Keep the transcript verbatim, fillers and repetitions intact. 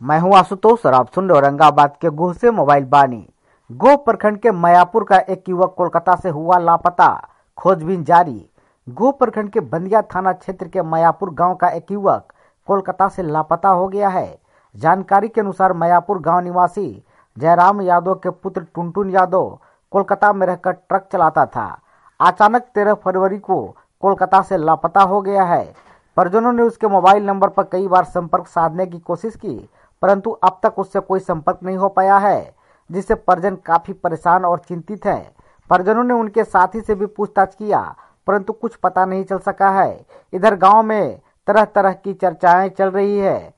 मैं हूं आशुतोष और आप सुन रहे औरंगाबाद के गोह से मोबाइल बानी। गोह प्रखंड के मयापुर का एक युवक कोलकाता से हुआ लापता, खोजबीन जारी। गोह प्रखंड के बंदिया थाना क्षेत्र के मयापुर गांव का एक युवक कोलकाता से लापता हो गया है। जानकारी के अनुसार मयापुर गांव निवासी जयराम यादव के पुत्र टुनटुन यादव कोलकाता में रहकर ट्रक चलाता था। अचानक तेरह फरवरी को कोलकाता से लापता हो गया है। परिजनों ने उसके मोबाइल नंबर पर कई बार संपर्क साधने की कोशिश की, परंतु अब तक उससे कोई संपर्क नहीं हो पाया है, जिससे परिजन काफी परेशान और चिंतित हैं। परिजनों ने उनके साथी से भी पूछताछ किया, परंतु कुछ पता नहीं चल सका है। इधर गांव में तरह तरह की चर्चाएं चल रही है।